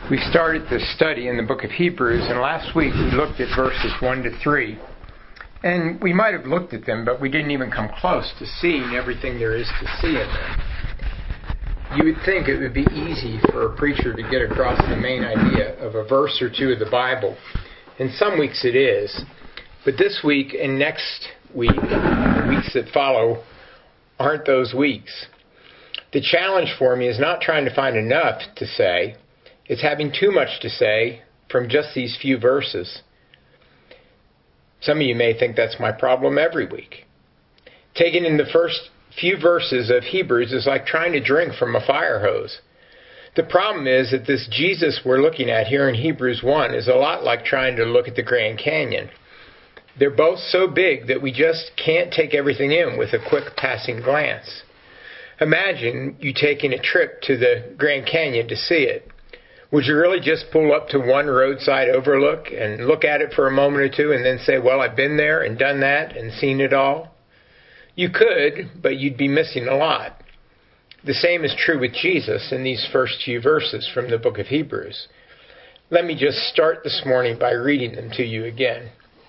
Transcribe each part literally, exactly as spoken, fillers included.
We started this study in the book of Hebrews, and last week we looked at verses one to three. And we might have looked at them, but we didn't even come close to seeing everything there is to see in them. You would think it would be easy for a preacher to get across the main idea of a verse or two of the Bible. And some weeks it is. But this week and next week, the weeks that follow, aren't those weeks. The challenge for me is not trying to find enough to say. It's having too much to say from just these few verses. Some of you may think that's my problem every week. Taking in the first few verses of Hebrews is like trying to drink from a fire hose. The problem is that this Jesus we're looking at here in Hebrews one is a lot like trying to look at the Grand Canyon. They're both so big that we just can't take everything in with a quick passing glance. Imagine you taking a trip to the Grand Canyon to see it. Would you really just pull up to one roadside overlook and look at it for a moment or two and then say, well, I've been there and done that and seen it all? You could, but you'd be missing a lot. The same is true with Jesus in these first few verses from the book of Hebrews. Let me just start this morning by reading them to you again.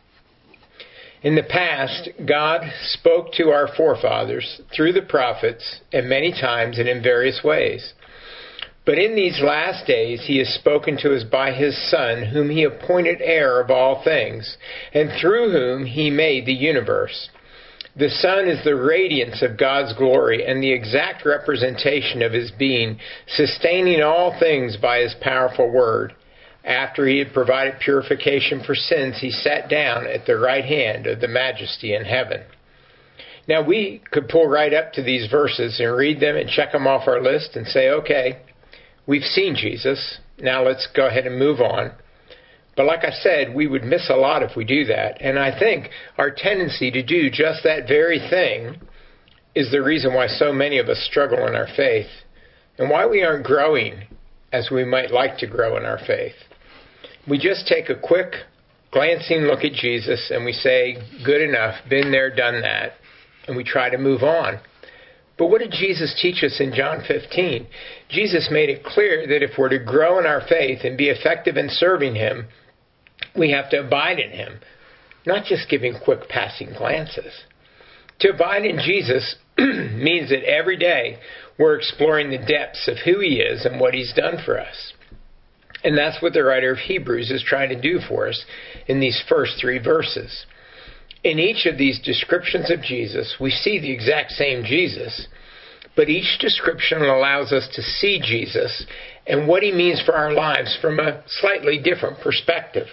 In the past, God spoke to our forefathers through the prophets and many times and in various ways. But in these last days he has spoken to us by his Son, whom he appointed heir of all things, and through whom he made the universe. The Son is the radiance of God's glory and the exact representation of his being, sustaining all things by his powerful word. After he had provided purification for sins, he sat down at the right hand of the Majesty in heaven. Now we could pull right up to these verses and read them and check them off our list and say, okay, we've seen Jesus. Now let's go ahead and move on. But like I said, we would miss a lot if we do that. And I think our tendency to do just that very thing is the reason why so many of us struggle in our faith and why we aren't growing as we might like to grow in our faith. We just take a quick, glancing look at Jesus and we say, good enough, been there, done that, and we try to move on. But what did Jesus teach us in John fifteen? Jesus made it clear that if we're to grow in our faith and be effective in serving him, we have to abide in him, not just giving quick passing glances. To abide in Jesus means that every day we're exploring the depths of who he is and what he's done for us. And that's what the writer of Hebrews is trying to do for us in these first three verses. In each of these descriptions of Jesus, we see the exact same Jesus, but each description allows us to see Jesus and what he means for our lives from a slightly different perspective.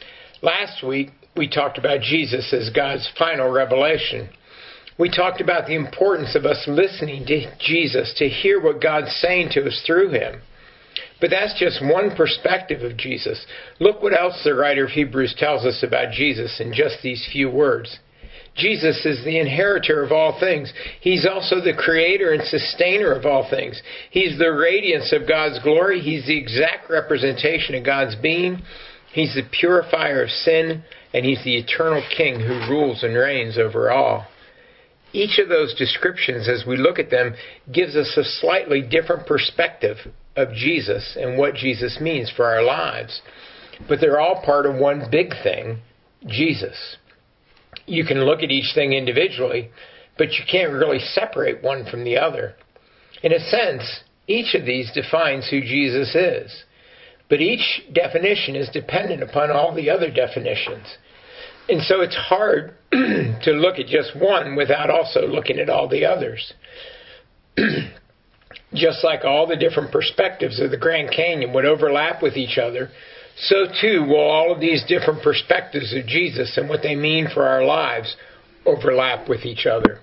Last week, we talked about Jesus as God's final revelation. We talked about the importance of us listening to Jesus to hear what God's saying to us through him. But that's just one perspective of Jesus. Look what else the writer of Hebrews tells us about Jesus in just these few words. Jesus is the inheritor of all things. He's also the creator and sustainer of all things. He's the radiance of God's glory. He's the exact representation of God's being. He's the purifier of sin, and he's the eternal king who rules and reigns over all. Each of those descriptions, as we look at them, gives us a slightly different perspective of Jesus and what Jesus means for our lives. But they're all part of one big thing, Jesus. You can look at each thing individually, but you can't really separate one from the other. In a sense, each of these defines who Jesus is. But each definition is dependent upon all the other definitions. And so it's hard to look at just one without also looking at all the others. Just like all the different perspectives of the Grand Canyon would overlap with each other, so too will all of these different perspectives of Jesus and what they mean for our lives overlap with each other.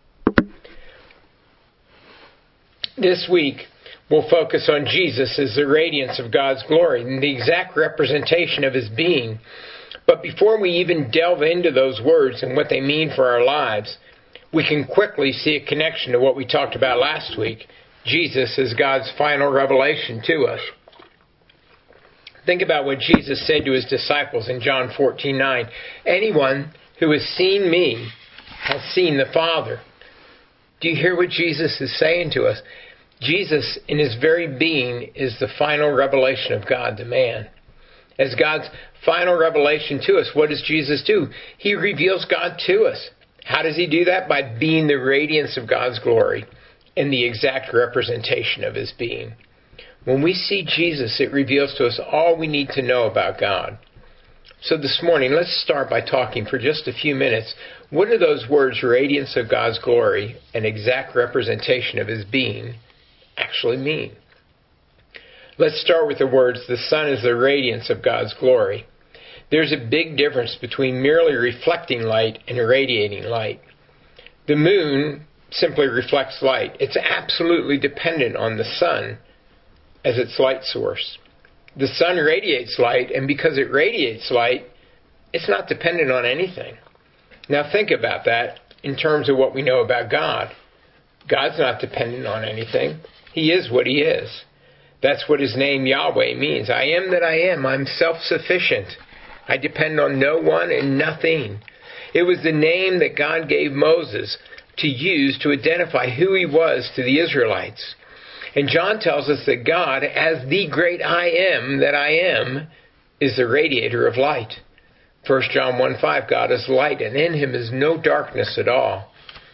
This week, we'll focus on Jesus as the radiance of God's glory and the exact representation of his being. But before we even delve into those words and what they mean for our lives, we can quickly see a connection to what we talked about last week. Jesus is God's final revelation to us. Think about what Jesus said to his disciples in John fourteen nine. Anyone who has seen me has seen the Father. Do you hear what Jesus is saying to us? Jesus, in his very being, is the final revelation of God to man. As God's final revelation to us, what does Jesus do? He reveals God to us. How does he do that? By being the radiance of God's glory and the exact representation of his being. When we see Jesus, it reveals to us all we need to know about God. So this morning, let's start by talking for just a few minutes. What do those words, radiance of God's glory and exact representation of his being, actually mean? Let's start with the words, the sun is the radiance of God's glory. There's a big difference between merely reflecting light and irradiating light. The moon simply reflects light. It's absolutely dependent on the sun as its light source. The sun radiates light, and because it radiates light, it's not dependent on anything. Now think about that in terms of what we know about God. God's not dependent on anything. He is what he is. That's what his name Yahweh means. I am that I am. I'm self-sufficient. I depend on no one and nothing. It was the name that God gave Moses to use to identify who he was to the Israelites. And John tells us that God, as the great I am that I am, is the radiator of light. First John one five, God is light, and in him is no darkness at all.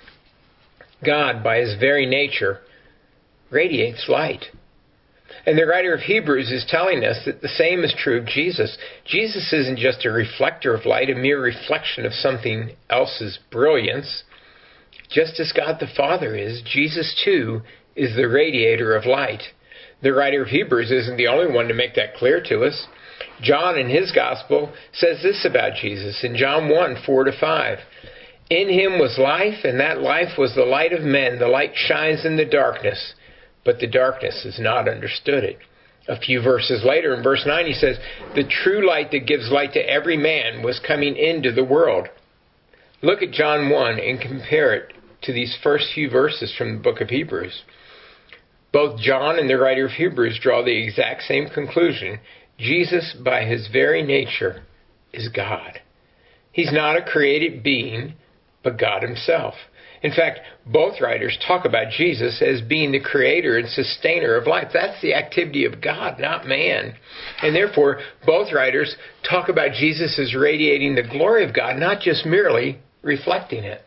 God, by his very nature, radiates light. And the writer of Hebrews is telling us that the same is true of Jesus. Jesus isn't just a reflector of light, a mere reflection of something else's brilliance. Just as God the Father is, Jesus too is the radiator of light. The writer of Hebrews isn't the only one to make that clear to us. John in his gospel says this about Jesus in John one, four to five. In him was life, and that life was the light of men. The light shines in the darkness, but the darkness has not understood it. A few verses later, in verse nine, he says, the true light that gives light to every man was coming into the world. Look at John one and compare it to these first few verses from the book of Hebrews. Both John and the writer of Hebrews draw the exact same conclusion. Jesus, by his very nature, is God. He's not a created being, but God himself. In fact, both writers talk about Jesus as being the creator and sustainer of life. That's the activity of God, not man. And therefore, both writers talk about Jesus as radiating the glory of God, not just merely reflecting it.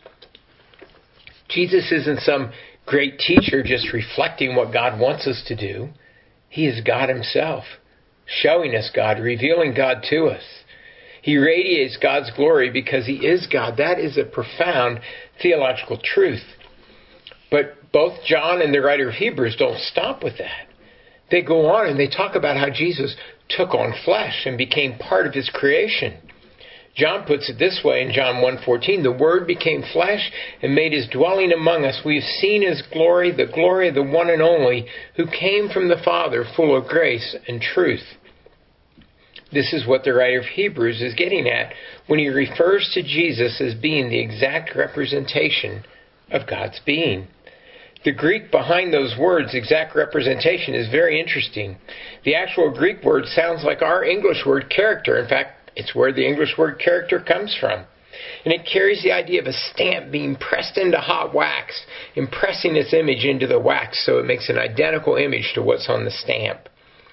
Jesus isn't some great teacher just reflecting what God wants us to do. He is God himself, showing us God, revealing God to us. He radiates God's glory because he is God. That is a profound theological truth. But both John and the writer of Hebrews don't stop with that. They go on and they talk about how Jesus took on flesh and became part of his creation. John puts it this way in John one fourteen, the Word became flesh and made his dwelling among us. We've seen his glory, the glory of the one and only, who came from the Father, full of grace and truth. This is what the writer of Hebrews is getting at when he refers to Jesus as being the exact representation of God's being. The Greek behind those words, exact representation, is very interesting. The actual Greek word sounds like our English word character. In fact, it's where the English word character comes from. And it carries the idea of a stamp being pressed into hot wax, impressing its image into the wax so it makes an identical image to what's on the stamp.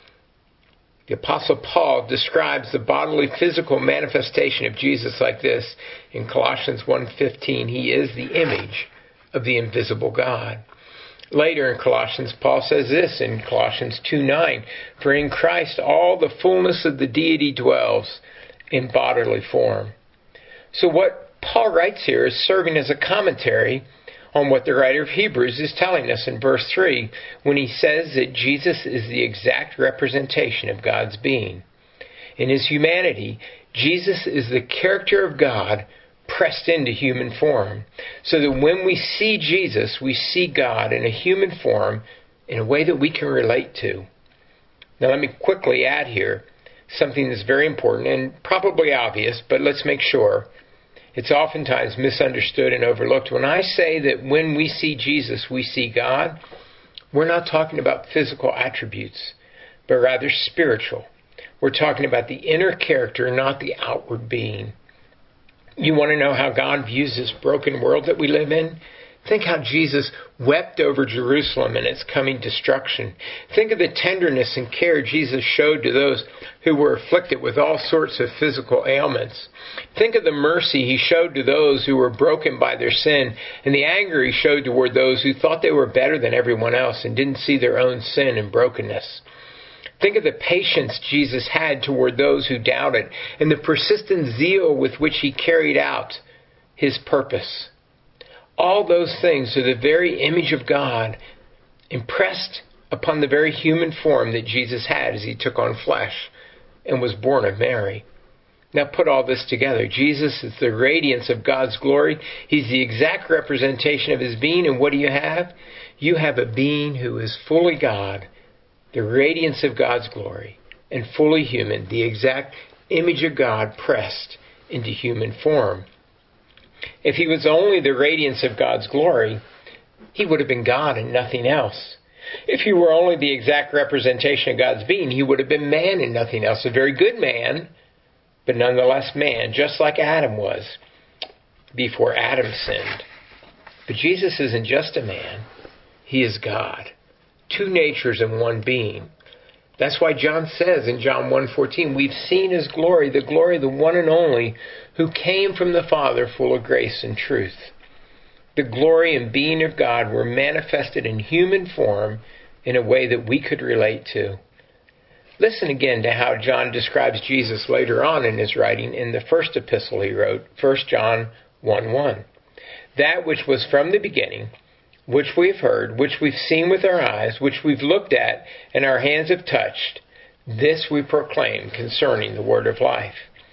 The Apostle Paul describes the bodily physical manifestation of Jesus like this in Colossians one fifteen. He is the image of the invisible God. Later in Colossians, Paul says this in Colossians two nine, for in Christ all the fullness of the deity dwells in bodily form. So what Paul writes here is serving as a commentary on what the writer of Hebrews is telling us in verse three when he says that Jesus is the exact representation of God's being. In his humanity, Jesus is the character of God pressed into human form, so that when we see Jesus, we see God in a human form in a way that we can relate to. Now let me quickly add here something that's very important and probably obvious, but let's make sure. It's oftentimes misunderstood and overlooked. When I say that when we see Jesus, we see God, we're not talking about physical attributes, but rather spiritual. We're talking about the inner character, not the outward being. You want to know how God views this broken world that we live in? Think how Jesus wept over Jerusalem and its coming destruction. Think of the tenderness and care Jesus showed to those who were afflicted with all sorts of physical ailments. Think of the mercy he showed to those who were broken by their sin, and the anger he showed toward those who thought they were better than everyone else and didn't see their own sin and brokenness. Think of the patience Jesus had toward those who doubted, and the persistent zeal with which he carried out his purpose. All those things are the very image of God impressed upon the very human form that Jesus had as he took on flesh and was born of Mary. Now put all this together. Jesus is the radiance of God's glory. He's the exact representation of his being. And what do you have? You have a being who is fully God, the radiance of God's glory, and fully human, the exact image of God pressed into human form. If he was only the radiance of God's glory, he would have been God and nothing else. If he were only the exact representation of God's being, he would have been man and nothing else. A very good man, but nonetheless man, just like Adam was before Adam sinned. But Jesus isn't just a man. He is God. Two natures in one being. That's why John says in John one fourteen, we've seen his glory, the glory of the one and only who came from the Father full of grace and truth. The glory and being of God were manifested in human form in a way that we could relate to. Listen again to how John describes Jesus later on in his writing in the first epistle he wrote, First John one one. That which was from the beginning, which we've heard, which we've seen with our eyes, which we've looked at and our hands have touched, this we proclaim concerning the word of life.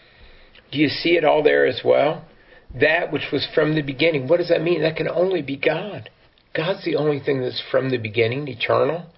Do you see it all there as well? That which was from the beginning. What does that mean? That can only be God. God's the only thing that's from the beginning, eternal.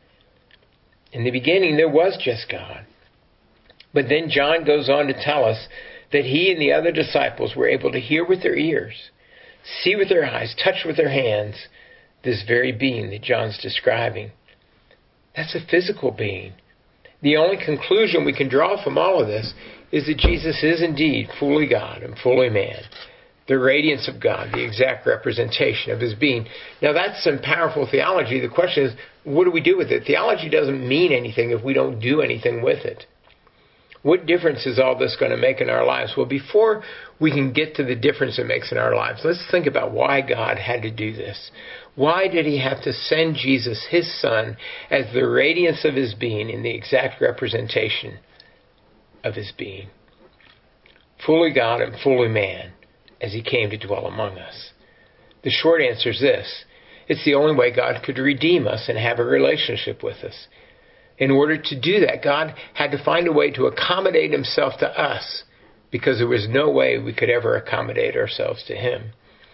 In the beginning, there was just God. But then John goes on to tell us that he and the other disciples were able to hear with their ears, see with their eyes, touch with their hands, this very being that John's describing. That's a physical being. The only conclusion we can draw from all of this is that Jesus is indeed fully God and fully man, the radiance of God, the exact representation of his being. Now that's some powerful theology. The question is, what do we do with it? Theology doesn't mean anything if we don't do anything with it. What difference is all this going to make in our lives? Well, before we can get to the difference it makes in our lives, let's think about why God had to do this. Why did he have to send Jesus, his son, as the radiance of his being and the exact representation of his being? Fully God and fully man, as he came to dwell among us. The short answer is this. It's the only way God could redeem us and have a relationship with us. In order to do that, God had to find a way to accommodate himself to us, because there was no way we could ever accommodate ourselves to him.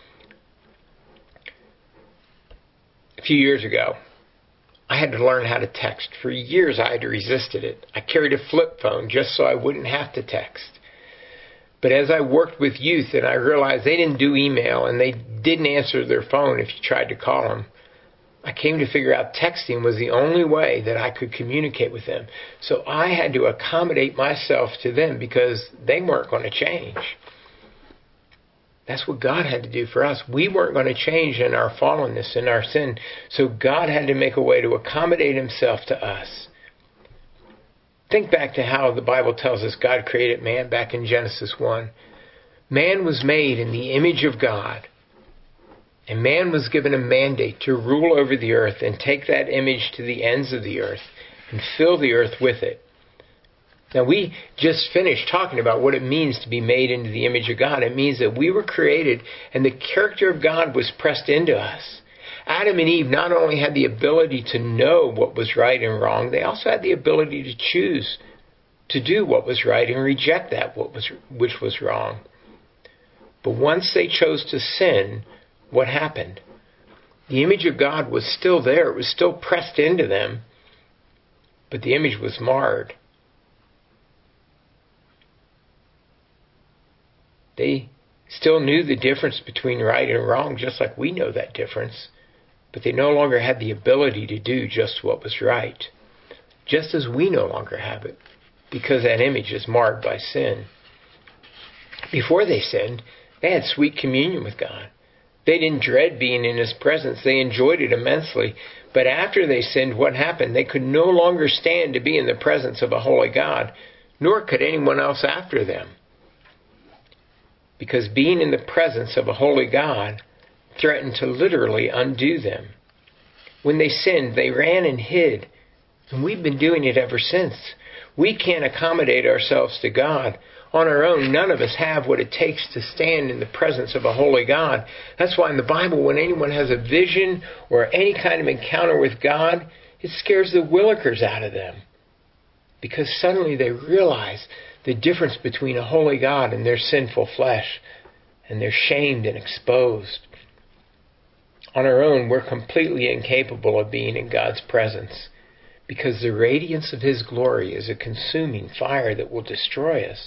A few years ago, I had to learn how to text. For years, I had resisted it. I carried a flip phone just so I wouldn't have to text. But as I worked with youth and I realized they didn't do email and they didn't answer their phone if you tried to call them, I came to figure out texting was the only way that I could communicate with them. So I had to accommodate myself to them because they weren't going to change. That's what God had to do for us. We weren't going to change in our fallenness, in our sin. So God had to make a way to accommodate himself to us. Think back to how the Bible tells us God created man back in Genesis one. Man was made in the image of God. And man was given a mandate to rule over the earth and take that image to the ends of the earth and fill the earth with it. Now, we just finished talking about what it means to be made into the image of God. It means that we were created and the character of God was pressed into us. Adam and Eve not only had the ability to know what was right and wrong, they also had the ability to choose to do what was right and reject that what was which was wrong. But once they chose to sin, what happened? The image of God was still there. It was still pressed into them, but the image was marred. They still knew the difference between right and wrong, just like we know that difference, but they no longer had the ability to do just what was right, just as we no longer have it, because that image is marred by sin. Before they sinned, they had sweet communion with God. They didn't dread being in his presence. They enjoyed it immensely. But after they sinned, what happened? They could no longer stand to be in the presence of a holy God, nor could anyone else after them. Because being in the presence of a holy God threatened to literally undo them. When they sinned, they ran and hid. And we've been doing it ever since. We can't accommodate ourselves to God. On our own, none of us have what it takes to stand in the presence of a holy God. That's why in the Bible, when anyone has a vision or any kind of encounter with God, it scares the willikers out of them. Because suddenly they realize the difference between a holy God and their sinful flesh. And they're shamed and exposed. On our own, we're completely incapable of being in God's presence. Because the radiance of His glory is a consuming fire that will destroy us.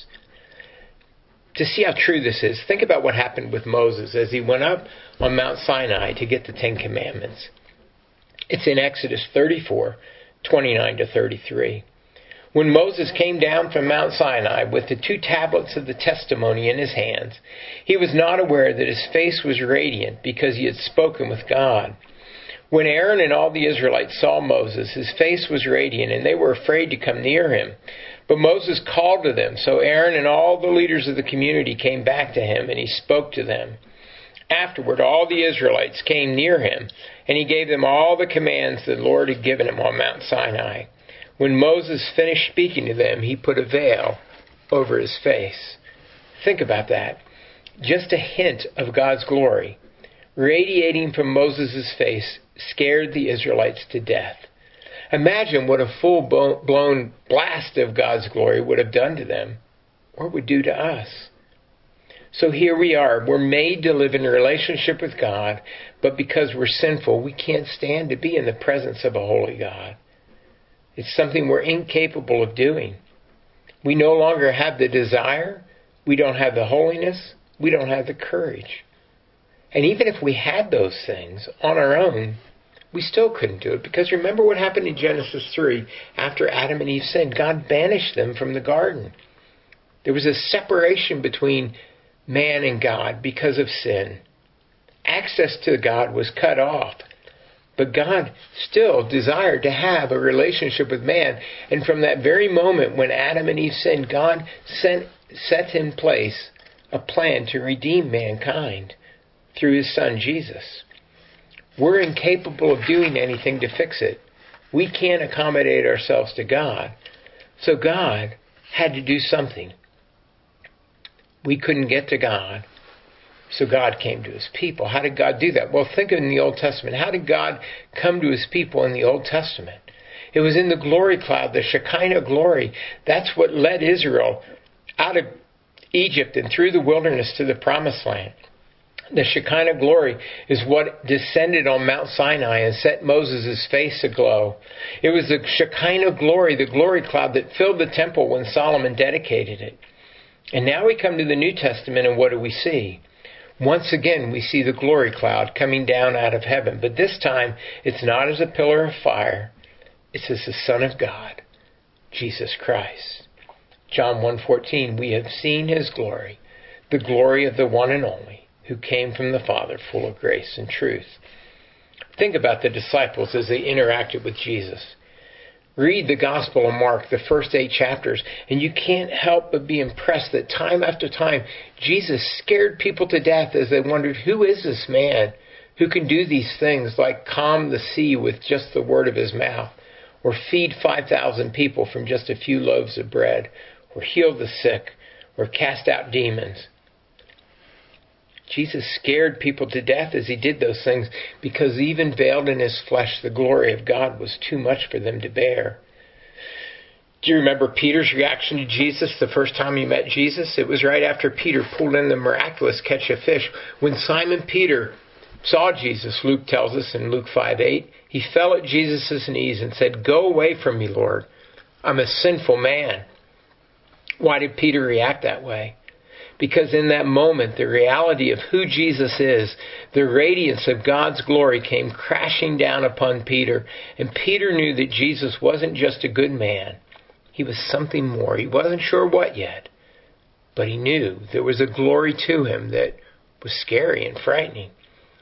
To see how true this is, think about what happened with Moses as he went up on Mount Sinai to get the Ten Commandments. It's in Exodus thirty-four, twenty-nine to thirty-three. When Moses came down from Mount Sinai with the two tablets of the testimony in his hands, he was not aware that his face was radiant because he had spoken with God. When Aaron and all the Israelites saw Moses, his face was radiant, and they were afraid to come near him. But Moses called to them, so Aaron and all the leaders of the community came back to him, and he spoke to them. Afterward, all the Israelites came near him, and he gave them all the commands the Lord had given him on Mount Sinai. When Moses finished speaking to them, he put a veil over his face. Think about that. Just a hint of God's glory, radiating from Moses' face, scared the Israelites to death. Imagine what a full-blown blast of God's glory would have done to them, or would do to us. So here we are. We're made to live in a relationship with God, but because we're sinful, we can't stand to be in the presence of a holy God. It's something we're incapable of doing. We no longer have the desire. We don't have the holiness. We don't have the courage. And even if we had those things on our own, we still couldn't do it. Because remember what happened in Genesis three. After Adam and Eve sinned, God banished them from the garden. There was a separation between man and God because of sin. Access to God was cut off. But God still desired to have a relationship with man. And from that very moment when Adam and Eve sinned, God sent, set in place a plan to redeem mankind through His Son, Jesus. We're incapable of doing anything to fix it. We can't accommodate ourselves to God. So God had to do something. We couldn't get to God. So God came to His people. How did God do that? Well, think of in the Old Testament. How did God come to His people in the Old Testament? It was in the glory cloud, the Shekinah glory. That's what led Israel out of Egypt and through the wilderness to the Promised Land. The Shekinah glory is what descended on Mount Sinai and set Moses' face aglow. It was the Shekinah glory, the glory cloud that filled the temple when Solomon dedicated it. And now we come to the New Testament, and what do we see? Once again, we see the glory cloud coming down out of heaven. But this time, it's not as a pillar of fire. It's as the Son of God, Jesus Christ. John one fourteen, we have seen His glory, the glory of the one and only, who came from the Father, full of grace and truth. Think about the disciples as they interacted with Jesus. Read the Gospel of Mark, the first eight chapters, and you can't help but be impressed that time after time, Jesus scared people to death as they wondered, who is this man who can do these things like calm the sea with just the word of His mouth, or feed five thousand people from just a few loaves of bread, or heal the sick, or cast out demons. Jesus scared people to death as He did those things because even veiled in His flesh, the glory of God was too much for them to bear. Do you remember Peter's reaction to Jesus the first time he met Jesus? It was right after Peter pulled in the miraculous catch of fish. When Simon Peter saw Jesus, Luke tells us in Luke five eight, he fell at Jesus' knees and said, "Go away from me, Lord. I'm a sinful man." Why did Peter react that way? Because in that moment, the reality of who Jesus is, the radiance of God's glory came crashing down upon Peter. And Peter knew that Jesus wasn't just a good man. He was something more. He wasn't sure what yet. But he knew there was a glory to Him that was scary and frightening.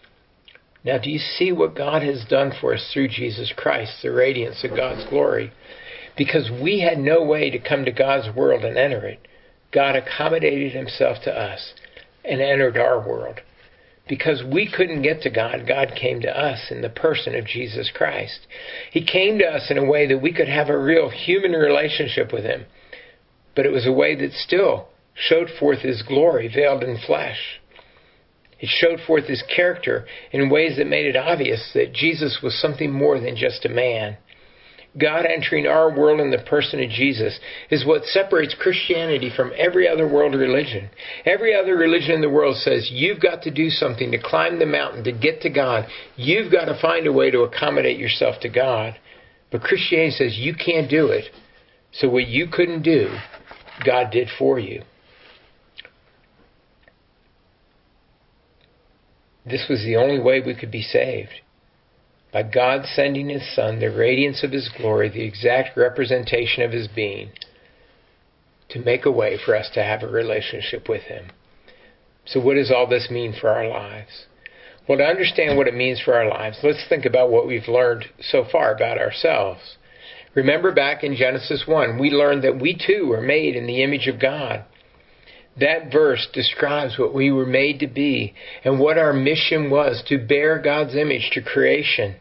Now, do you see what God has done for us through Jesus Christ, the radiance of God's glory? Because we had no way to come to God's world and enter it, God accommodated himself to us and entered our world. Because we couldn't get to God, God came to us in the person of Jesus Christ. He came to us in a way that we could have a real human relationship with him. But it was a way that still showed forth his glory veiled in flesh. It showed forth his character in ways that made it obvious that Jesus was something more than just a man. God entering our world in the person of Jesus is what separates Christianity from every other world religion. Every other religion in the world says you've got to do something to climb the mountain, to get to God. You've got to find a way to accommodate yourself to God. But Christianity says you can't do it. So what you couldn't do, God did for you. This was the only way we could be saved. By God sending his Son, the radiance of his glory, the exact representation of his being, to make a way for us to have a relationship with him. So what does all this mean for our lives? Well, to understand what it means for our lives, let's think about what we've learned so far about ourselves. Remember back in Genesis one, we learned that we too were made in the image of God. That verse describes what we were made to be and what our mission was, to bear God's image to creation.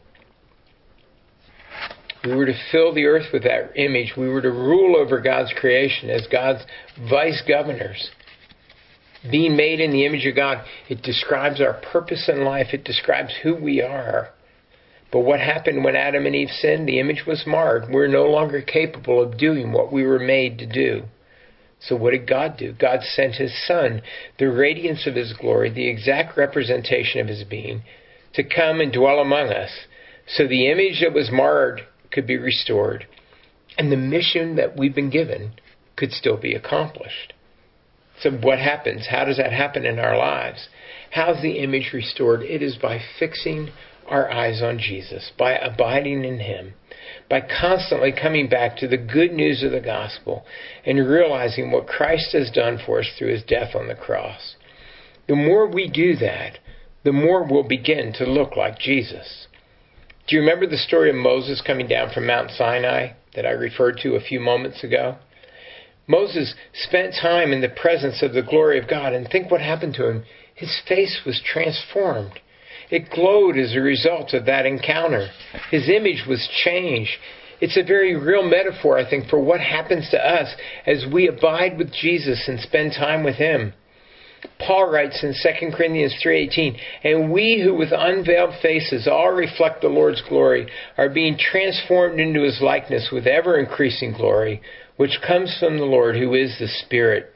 We were to fill the earth with that image. We were to rule over God's creation as God's vice governors. Being made in the image of God, it describes our purpose in life. It describes who we are. But what happened when Adam and Eve sinned? The image was marred. We're no longer capable of doing what we were made to do. So what did God do? God sent his Son, the radiance of his glory, the exact representation of his being, to come and dwell among us, so the image that was marred could be restored, and the mission that we've been given could still be accomplished. So what happens? How does that happen in our lives? How's the image restored? It is by fixing our eyes on Jesus, by abiding in him, by constantly coming back to the good news of the gospel and realizing what Christ has done for us through his death on the cross. The more we do that, the more we'll begin to look like Jesus. Do you remember the story of Moses coming down from Mount Sinai that I referred to a few moments ago? Moses spent time in the presence of the glory of God, and think what happened to him. His face was transformed. It glowed as a result of that encounter. His image was changed. It's a very real metaphor, I think, for what happens to us as we abide with Jesus and spend time with him. Paul writes in Second Corinthians three eighteen, "And we who with unveiled faces all reflect the Lord's glory are being transformed into his likeness with ever-increasing glory, which comes from the Lord who is the Spirit."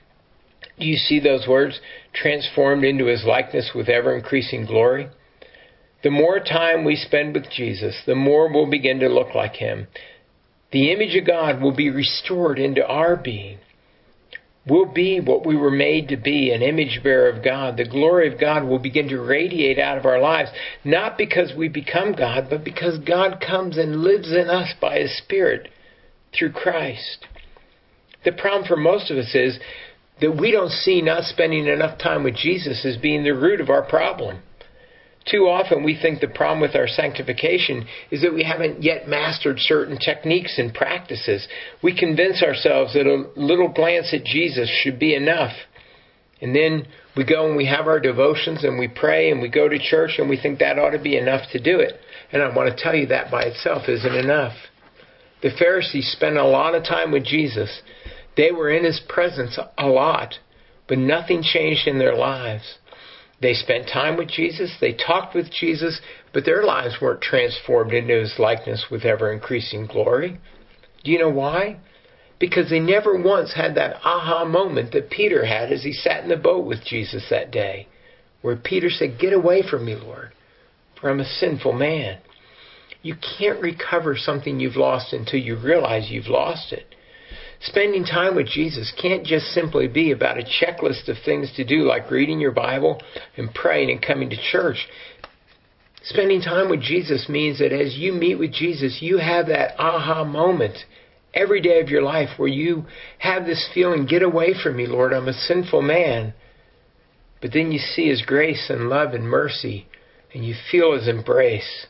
Do you see those words? Transformed into his likeness with ever-increasing glory. The more time we spend with Jesus, the more we'll begin to look like him. The image of God will be restored into our being. We'll be what we were made to be, an image bearer of God. The glory of God will begin to radiate out of our lives, not because we become God, but because God comes and lives in us by his Spirit through Christ. The problem for most of us is that we don't see not spending enough time with Jesus as being the root of our problem. Too often we think the problem with our sanctification is that we haven't yet mastered certain techniques and practices. We convince ourselves that a little glance at Jesus should be enough. And then we go and we have our devotions and we pray and we go to church and we think that ought to be enough to do it. And I want to tell you that by itself isn't enough. The Pharisees spent a lot of time with Jesus. They were in his presence a lot, but nothing changed in their lives. They spent time with Jesus, they talked with Jesus, but their lives weren't transformed into his likeness with ever-increasing glory. Do you know why? Because they never once had that aha moment that Peter had as he sat in the boat with Jesus that day, where Peter said, "Get away from me, Lord, for I'm a sinful man." You can't recover something you've lost until you realize you've lost it. Spending time with Jesus can't just simply be about a checklist of things to do, like reading your Bible and praying and coming to church. Spending time with Jesus means that as you meet with Jesus, you have that aha moment every day of your life where you have this feeling, "Get away from me, Lord, I'm a sinful man." But then you see his grace and love and mercy and you feel His embrace,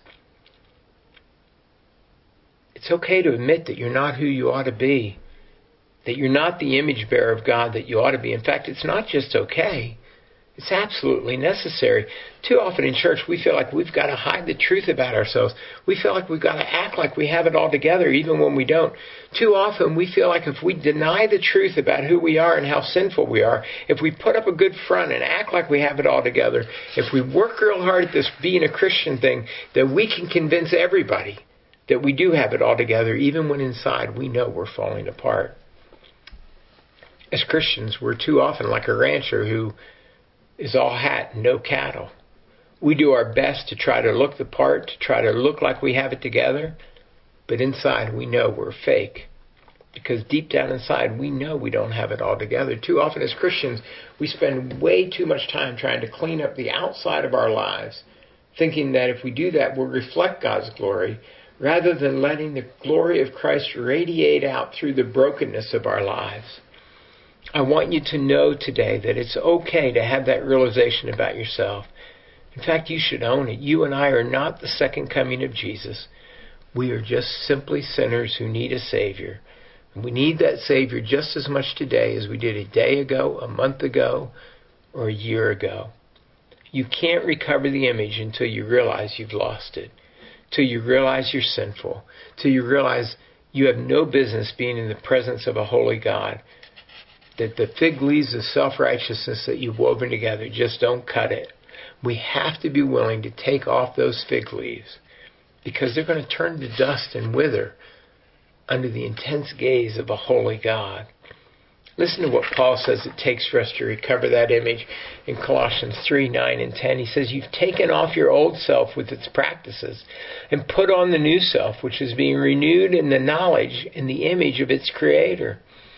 it's okay to admit that you're not who you ought to be, that you're not the image bearer of God that you ought to be. In fact, it's not just okay. It's absolutely necessary. Too often in church, we feel like we've got to hide the truth about ourselves. We feel like we've got to act like we have it all together, even when we don't. Too often, we feel like if we deny the truth about who we are and how sinful we are, if we put up a good front and act like we have it all together, if we work real hard at this being a Christian thing, that we can convince everybody that we do have it all together, even when inside we know we're falling apart. As Christians, we're too often like a rancher who is all hat and no cattle. We do our best to try to look the part, to try to look like we have it together, but inside we know we're fake. Because deep down inside we know we don't have it all together. Too often as Christians, we spend way too much time trying to clean up the outside of our lives, thinking that if we do that, we'll reflect God's glory, rather than letting the glory of Christ radiate out through the brokenness of our lives. I want you to know today that it's okay to have that realization about yourself. In fact, you should own it. You and I are not the second coming of Jesus. We are just simply sinners who need a Savior. And we need that Savior just as much today as we did a day ago, a month ago, or a year ago. You can't recover the image until you realize you've lost it, till you realize you're sinful, till you realize you have no business being in the presence of a holy God, that the fig leaves of self-righteousness that you've woven together just don't cut it. We have to be willing to take off those fig leaves because they're going to turn to dust and wither under the intense gaze of a holy God. Listen to what Paul says it takes for us to recover that image in Colossians three, nine, and ten. He says, you've taken off your old self with its practices and put on the new self, which is being renewed in the knowledge and the image of its creator.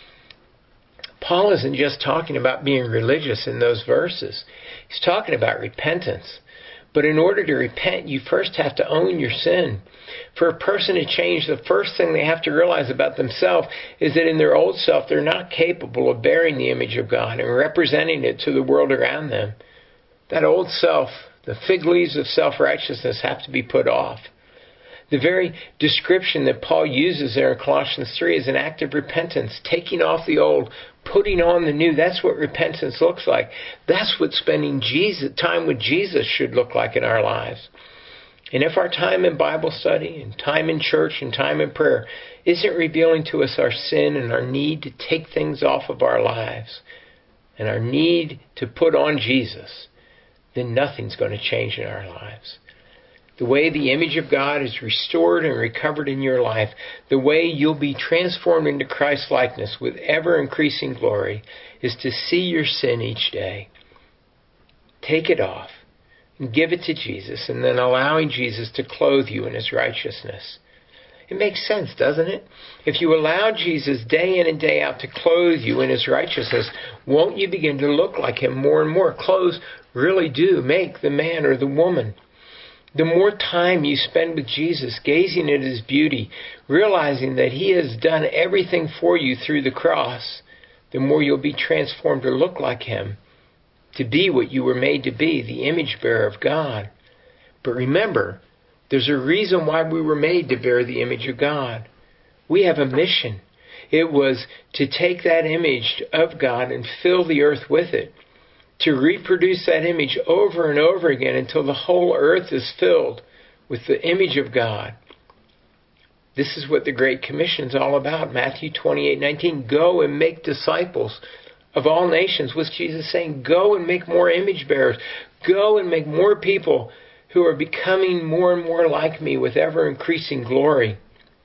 Paul isn't just talking about being religious in those verses. He's talking about repentance. But in order to repent, you first have to own your sin. For a person to change, the first thing they have to realize about themselves is that in their old self, they're not capable of bearing the image of God and representing it to the world around them. That old self, the fig leaves of self-righteousness, have to be put off. The very description that Paul uses there in Colossians three is an act of repentance, taking off the old, putting on the new. That's what repentance looks like. That's what spending Jesus, time with Jesus should look like in our lives. And if our time in Bible study and time in church and time in prayer isn't revealing to us our sin and our need to take things off of our lives and our need to put on Jesus, then nothing's going to change in our lives. The way the image of God is restored and recovered in your life, the way you'll be transformed into Christ's likeness with ever-increasing glory, is to see your sin each day, take it off, and give it to Jesus, and then allowing Jesus to clothe you in His righteousness. It makes sense, doesn't it? If you allow Jesus day in and day out to clothe you in His righteousness, won't you begin to look like Him more and more? Clothes really do make the man or the woman. The more time you spend with Jesus, gazing at His beauty, realizing that He has done everything for you through the cross, the more you'll be transformed to look like Him, to be what you were made to be, the image bearer of God. But remember, there's a reason why we were made to bear the image of God. We have a mission. It was to take that image of God and fill the earth with it, to reproduce that image over and over again until the whole earth is filled with the image of God. This is what the Great Commission is all about. Matthew twenty-eight nineteen. Go and make disciples of all nations. What's Jesus saying? Go and make more image bearers. Go and make more people who are becoming more and more like me with ever increasing glory.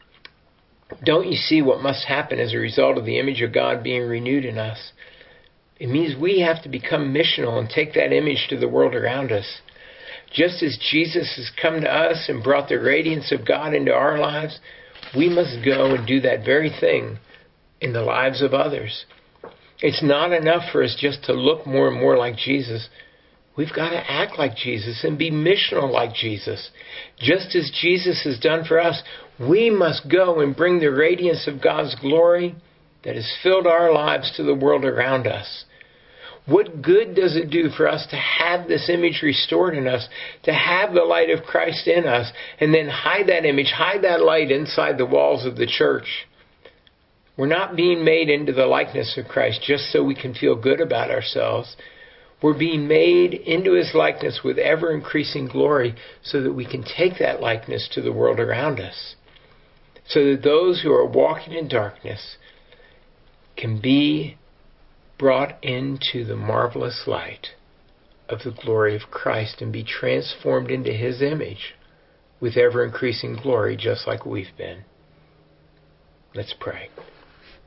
Don't you see what must happen as a result of the image of God being renewed in us? It means we have to become missional and take that image to the world around us. Just as Jesus has come to us and brought the radiance of God into our lives, we must go and do that very thing in the lives of others. It's not enough for us just to look more and more like Jesus. We've got to act like Jesus and be missional like Jesus. Just as Jesus has done for us, we must go and bring the radiance of God's glory that has filled our lives to the world around us. What good does it do for us to have this image restored in us, to have the light of Christ in us, and then hide that image, hide that light inside the walls of the church? We're not being made into the likeness of Christ just so we can feel good about ourselves. We're being made into His likeness with ever-increasing glory so that we can take that likeness to the world around us. So that those who are walking in darkness can be brought into the marvelous light of the glory of Christ and be transformed into His image with ever-increasing glory, just like we've been. Let's pray.